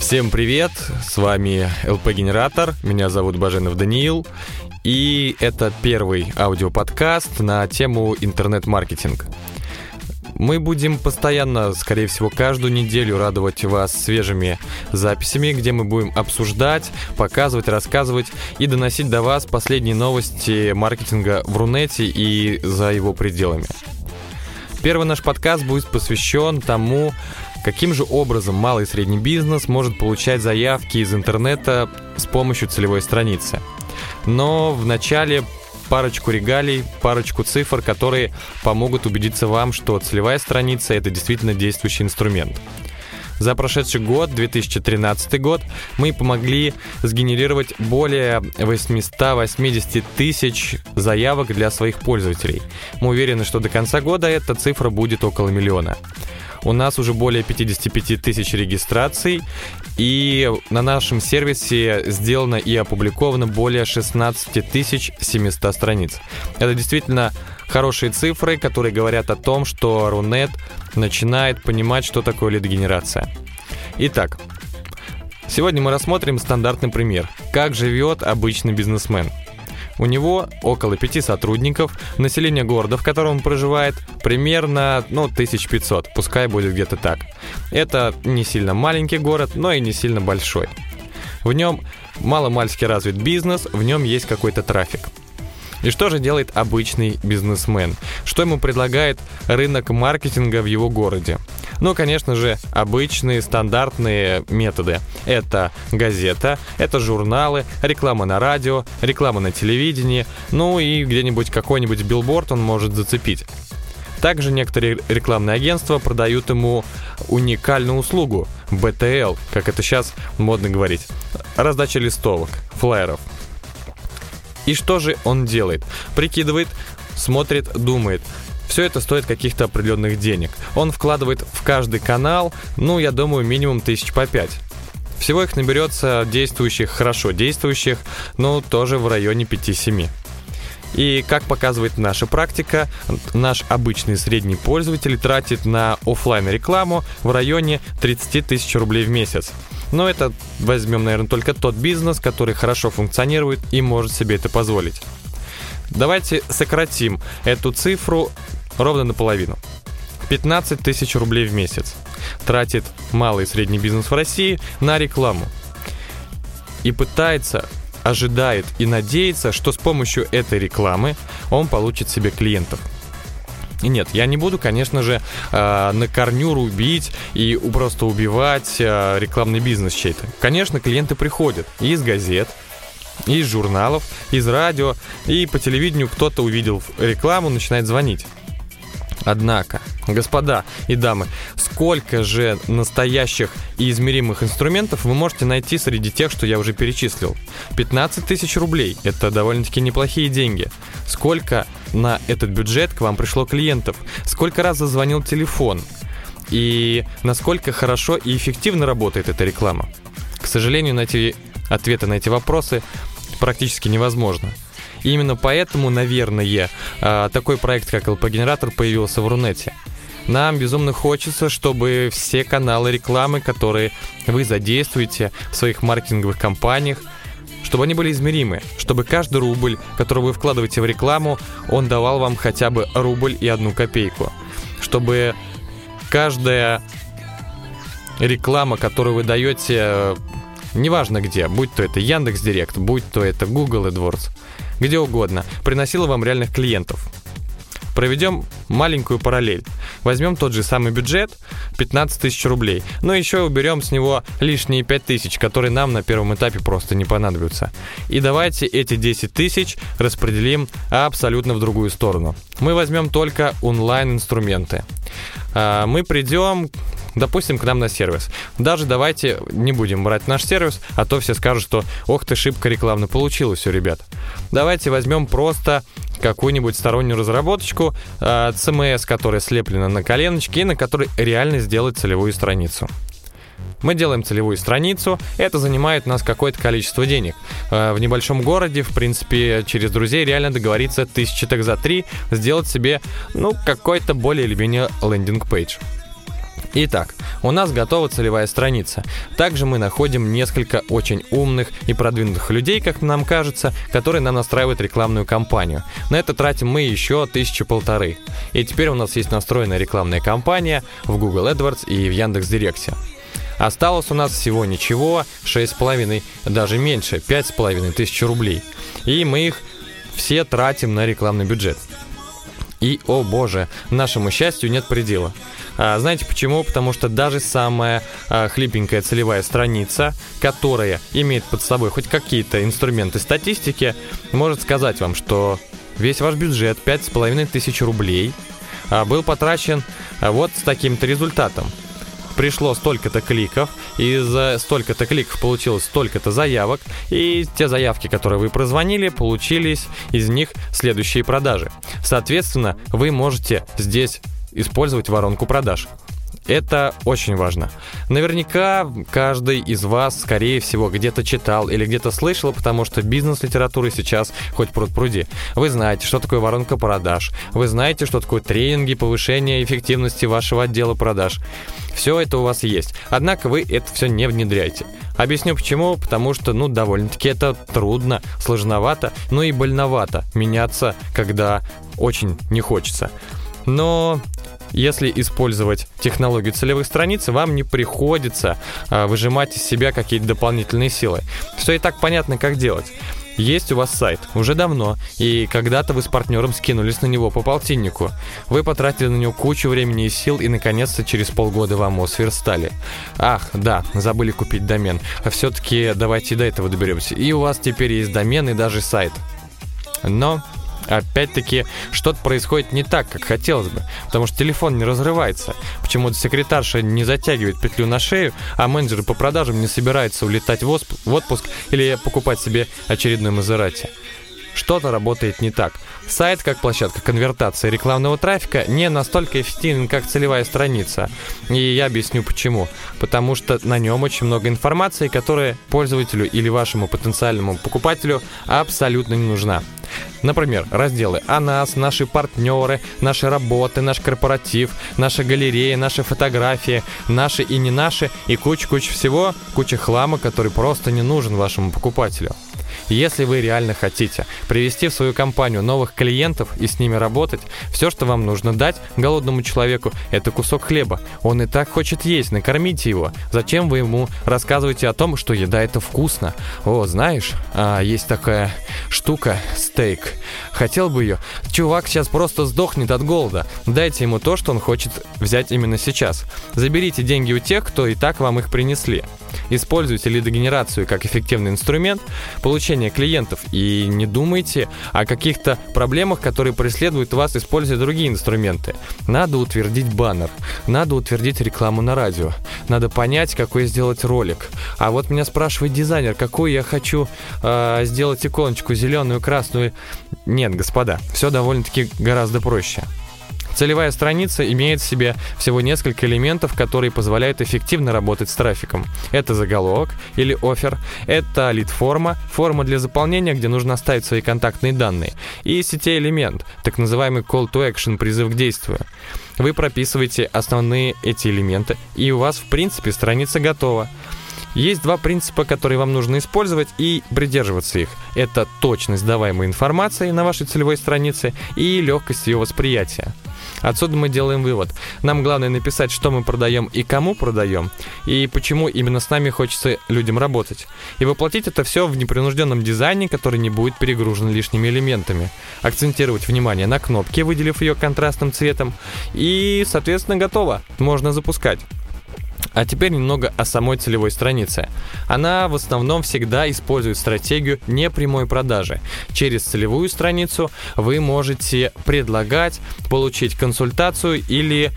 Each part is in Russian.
Всем привет, с вами ЛП-генератор, меня зовут Баженов Даниил, и это первый аудиоподкаст на тему интернет-маркетинг. Мы будем постоянно, скорее всего, каждую неделю радовать вас свежими записями, где мы будем обсуждать, показывать, рассказывать и доносить до вас последние новости маркетинга в Рунете и за его пределами. Первый наш подкаст будет посвящен тому, каким же образом малый и средний бизнес может получать заявки из интернета с помощью целевой страницы. Но вначале парочку регалий, парочку цифр, которые помогут убедиться вам, что целевая страница – это действительно действующий инструмент. За прошедший год, 2013 год, мы помогли сгенерировать более 880 тысяч заявок для своих пользователей. Мы уверены, что до конца года эта цифра будет около 1 миллиона. У нас уже более 55 тысяч регистраций, и на нашем сервисе сделано и опубликовано более 16 700 страниц. Это действительно хорошие цифры, которые говорят о том, что Рунет начинает понимать, что такое лид-генерация. Итак, сегодня мы рассмотрим стандартный пример. Как живет обычный бизнесмен. У него около 5 сотрудников, население города, в котором он проживает, примерно 1500, пускай будет где-то так. Это не сильно маленький город, но и не сильно большой. В нем маломальски развит бизнес, в нем есть какой-то трафик. И что же делает обычный бизнесмен? Что ему предлагает рынок маркетинга в его городе? Конечно же, обычные стандартные методы. Это газета, это журналы, реклама на радио, реклама на телевидении, и где-нибудь какой-нибудь билборд он может зацепить. Также некоторые рекламные агентства продают ему уникальную услугу – BTL, как это сейчас модно говорить. Раздача листовок, флаеров. И что же он делает? Прикидывает, смотрит, думает. Все это стоит каких-то определенных денег. Он вкладывает в каждый канал, я думаю, минимум 5 тысяч. Всего их наберется хорошо действующих, тоже в районе 5-7. И как показывает наша практика, наш обычный средний пользователь тратит на офлайн рекламу в районе 30 тысяч рублей в месяц. Но это возьмем, наверное, только тот бизнес, который хорошо функционирует и может себе это позволить. Давайте сократим эту цифру ровно наполовину. 15 тысяч рублей в месяц тратит малый и средний бизнес в России на рекламу. И ожидает и надеется, что с помощью этой рекламы он получит себе клиентов. И нет, я не буду, конечно же, на корню рубить и просто убивать рекламный бизнес чей-то. Конечно, клиенты приходят и из газет, и из журналов, из радио, и по телевидению кто-то увидел рекламу, начинает звонить. Однако, господа и дамы, сколько же настоящих и измеримых инструментов вы можете найти среди тех, что я уже перечислил? 15 тысяч рублей – это довольно-таки неплохие деньги. Сколько на этот бюджет к вам пришло клиентов? Сколько раз зазвонил телефон? И насколько хорошо и эффективно работает эта реклама? К сожалению, найти ответы на эти вопросы практически невозможно. И именно поэтому, наверное, такой проект, как ЛП-генератор, появился в Рунете. Нам безумно хочется, чтобы все каналы рекламы, которые вы задействуете в своих маркетинговых кампаниях, чтобы они были измеримы, чтобы каждый рубль, который вы вкладываете в рекламу, он давал вам хотя бы рубль и 1 копейку. Чтобы каждая реклама, которую вы даете, неважно где, будь то это Яндекс.Директ, будь то это Google AdWords, где угодно, приносила вам реальных клиентов. Проведем маленькую параллель. Возьмем тот же самый бюджет, 15 тысяч рублей, но еще уберем с него лишние 5 тысяч, которые нам на первом этапе просто не понадобятся. И давайте эти 10 тысяч распределим абсолютно в другую сторону. Мы возьмем только онлайн-инструменты. Мы придем, допустим, к нам на сервис. Даже давайте не будем брать наш сервис, а то все скажут, что ох ты, шибко рекламно получилось все, ребят. Давайте возьмем просто какую-нибудь стороннюю разработочку, CMS, которая слеплена на коленочке и на которой реально сделать целевую страницу. Мы делаем целевую страницу, это занимает у нас какое-то количество денег. В небольшом городе, в принципе, через друзей реально договориться 1000 так за 3, сделать себе, какой-то более или менее лендинг-пейдж. Итак, у нас готова целевая страница. Также мы находим несколько очень умных и продвинутых людей, как нам кажется, которые нам настраивают рекламную кампанию. На это тратим мы еще 1500. И теперь у нас есть настроенная рекламная кампания в Google AdWords и в Яндекс.Директе. Осталось у нас всего ничего, 6,5, даже меньше, 5500 рублей. И мы их все тратим на рекламный бюджет. И, о боже, нашему счастью нет предела. Знаете почему? Потому что даже самая хлипенькая целевая страница, которая имеет под собой хоть какие-то инструменты статистики, может сказать вам, что весь ваш бюджет, 5500 рублей, был потрачен вот с таким-то результатом. Пришло столько-то кликов, из столько-то кликов получилось столько-то заявок, и те заявки, которые вы прозвонили, получились из них следующие продажи. Соответственно, вы можете здесь использовать воронку продаж. Это очень важно. Наверняка каждый из вас, скорее всего, где-то читал или где-то слышал, потому что бизнес-литературы сейчас хоть пруд-пруди. Вы знаете, что такое воронка продаж. Вы знаете, что такое тренинги, повышение эффективности вашего отдела продаж. Все это у вас есть. Однако вы это все не внедряете. Объясню почему. Потому что, довольно-таки это трудно, сложновато, и больновато меняться, когда очень не хочется. Но если использовать технологию целевых страниц, вам не приходится выжимать из себя какие-то дополнительные силы. Все и так понятно, как делать. Есть у вас сайт уже давно, и когда-то вы с партнером скинулись на него по полтиннику. Вы потратили на него кучу времени и сил, и наконец-то через полгода вам его сверстали. Ах, да, забыли купить домен. А все-таки давайте до этого доберемся. И у вас теперь есть домен и даже сайт. Но опять-таки, что-то происходит не так, как хотелось бы, потому что телефон не разрывается. Почему-то секретарша не затягивает петлю на шею, а менеджеры по продажам не собираются улетать в отпуск или покупать себе очередной Мазерати. Что-то работает не так. Сайт, как площадка конвертации рекламного трафика, не настолько эффективен, как целевая страница. И я объясню почему. Потому что на нем очень много информации, которая пользователю или вашему потенциальному покупателю абсолютно не нужна. Например, разделы о нас, наши партнеры, наши работы, наш корпоратив, наша галерея, наши фотографии, наши и не наши, и куча всего, куча хлама, который просто не нужен вашему покупателю. Если вы реально хотите привести в свою компанию новых клиентов и с ними работать, все, что вам нужно дать голодному человеку, это кусок хлеба. Он и так хочет есть, накормите его. Зачем вы ему рассказываете о том, что еда это вкусно? О, знаешь, есть такая штука, стейк. Хотел бы ее? Чувак сейчас просто сдохнет от голода. Дайте ему то, что он хочет взять именно сейчас. Заберите деньги у тех, кто и так вам их принесли. Используйте лидогенерацию как эффективный инструмент получения клиентов и не думайте о каких-то проблемах, которые преследуют вас, используя другие инструменты. Надо утвердить баннер, надо утвердить рекламу на радио, надо понять, какой сделать ролик. А вот меня спрашивает дизайнер, какую я хочу сделать иконочку, зеленую, красную. Нет, господа, все довольно-таки гораздо проще. Целевая страница имеет в себе всего несколько элементов, которые позволяют эффективно работать с трафиком. Это заголовок или оффер, это лид-форма, форма для заполнения, где нужно оставить свои контактные данные, и сетей-элемент, так называемый call to action, призыв к действию. Вы прописываете основные эти элементы, и у вас, в принципе, страница готова. Есть два принципа, которые вам нужно использовать и придерживаться их. Это точность даваемой информации на вашей целевой странице и легкость ее восприятия. Отсюда мы делаем вывод. Нам главное написать, что мы продаем и кому продаем, и почему именно с нами хочется людям работать. И воплотить это все в непринужденном дизайне, который не будет перегружен лишними элементами. Акцентировать внимание на кнопке, выделив ее контрастным цветом. И, соответственно, готово. Можно запускать. А теперь немного о самой целевой странице. Она в основном всегда использует стратегию непрямой продажи. Через целевую страницу вы можете предлагать получить консультацию или,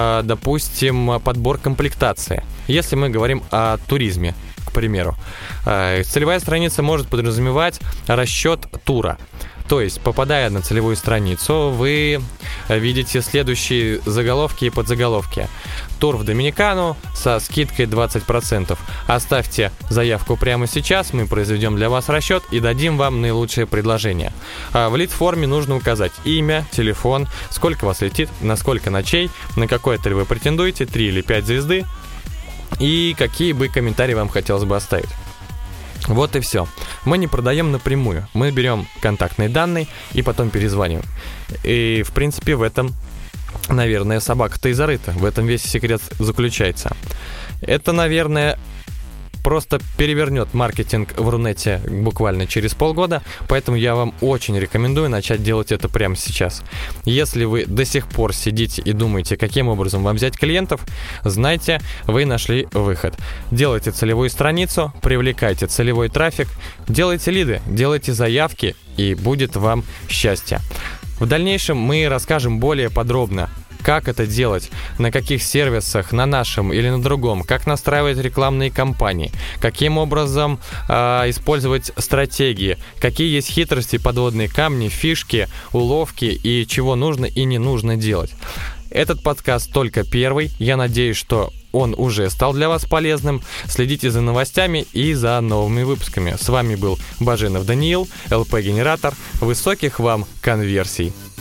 допустим, подбор комплектации. Если мы говорим о туризме, к примеру. Целевая страница может подразумевать расчет тура. То есть, попадая на целевую страницу, вы видите следующие заголовки и подзаголовки. Тур в Доминикану со скидкой 20%. Оставьте заявку прямо сейчас, мы произведем для вас расчет и дадим вам наилучшее предложение. В лид-форме нужно указать имя, телефон, сколько вас летит, на сколько ночей, на какой отель вы претендуете, 3 или 5 звезды, и какие бы комментарии вам хотелось бы оставить. Вот и все. Мы не продаем напрямую. Мы берем контактные данные и потом перезваниваем. И, в принципе, в этом, наверное, собака-то и зарыта. В этом весь секрет заключается. Это, наверное, просто перевернет маркетинг в Рунете буквально через полгода, поэтому я вам очень рекомендую начать делать это прямо сейчас. Если вы до сих пор сидите и думаете, каким образом вам взять клиентов, знайте, вы нашли выход. Делайте целевую страницу, привлекайте целевой трафик, делайте лиды, делайте заявки, и будет вам счастье. В дальнейшем мы расскажем более подробно, как это делать, на каких сервисах, на нашем или на другом, как настраивать рекламные кампании, каким образом использовать стратегии, какие есть хитрости, подводные камни, фишки, уловки и чего нужно и не нужно делать. Этот подкаст только первый, я надеюсь, что он уже стал для вас полезным. Следите за новостями и за новыми выпусками. С вами был Баженов Даниил, ЛП-генератор. Высоких вам конверсий!